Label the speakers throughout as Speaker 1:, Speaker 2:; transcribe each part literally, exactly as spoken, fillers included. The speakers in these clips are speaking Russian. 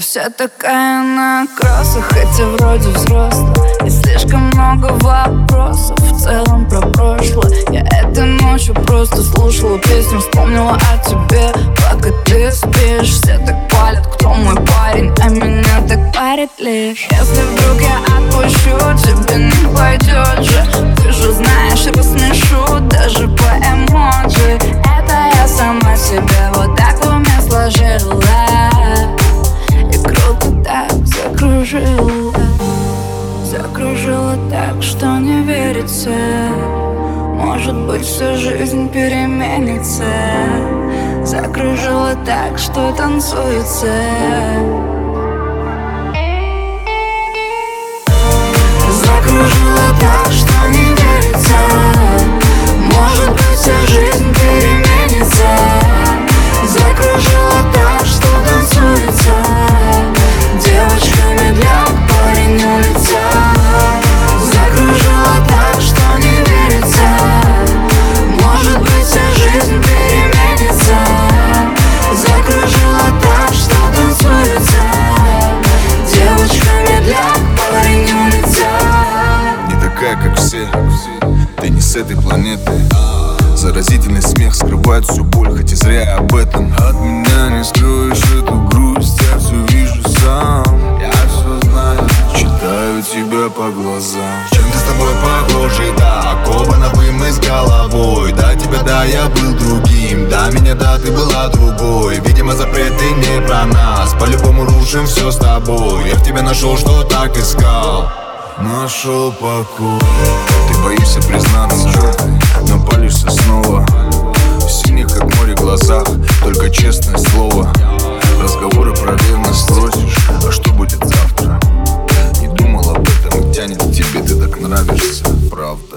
Speaker 1: вся такая на кроссах, хотя вроде взрослая. И слишком много вопросов в целом про прошлое. Я этой ночью просто слушала песню, вспомнила о тебе, пока ты спишь. Все так палят, кто мой парень, а меня так парит лишь. Если вдруг я отпущу, тебе не пойдет же. Ты же знаешь, рассмешу даже по эмоджи. Это я сама себя вот так в уме сложила и круто так закружила. Закружила так, что не верится. Может быть, всю жизнь переменится. Закружила так, что танцуется. Закружила так, что не верится. Может быть, вся жизнь переменится. Закружила так, что танцуется. Девочка медляк, парень улица. Закружила так, что не верится. Может быть, вся жизнь переменится. Закружила так, что танцуется. Девочка медляк, парень улица.
Speaker 2: Не такая, как все, ты не с этой планеты. Заразительный смех скрывает всю боль, хоть и зря я об этом. От меня не скроешь эту грусть, я все вижу сам. Я все знаю, читаю тебя по глазам. Чем-то с тобой похожи, да, окована бы мы с головой. Да, тебя, да, я был другим, да, меня, да, ты была другой. Видимо, запреты не про нас, по-любому рушим все с тобой. Я в тебе нашел, что так искал. Нашел покой. Ты боишься признаться, но палишься снова. В синих, как море, глазах только честное слово. Разговоры про ревность спросишь, а что будет завтра? Не думал об этом и тянет к тебе, ты так нравишься, правда.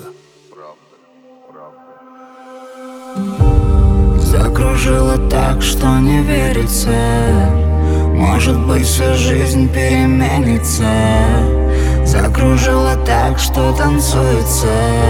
Speaker 1: Закружила так, что не верится. Может быть, всю жизнь переменится. Закружила так, что танцуется.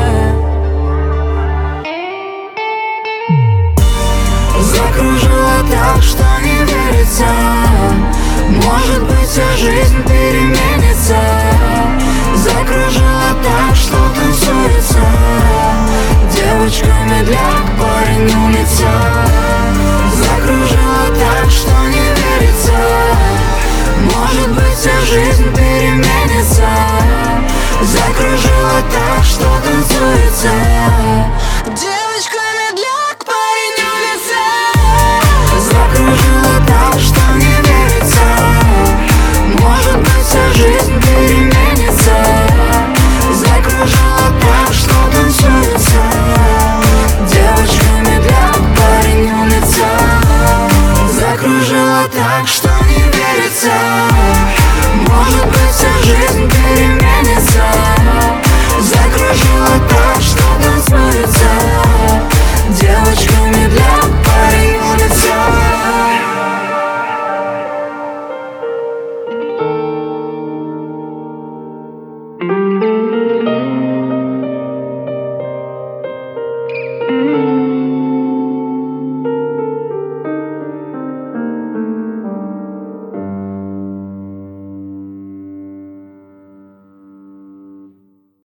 Speaker 1: Закружила так, что не верится. Может быть, вся жизнь переменится. Закружила так, что танцуется. Девочка медляк, парень улица. Закружила так, что не верится. Может быть, вся жизнь переменится. Закружила так, что танцуется.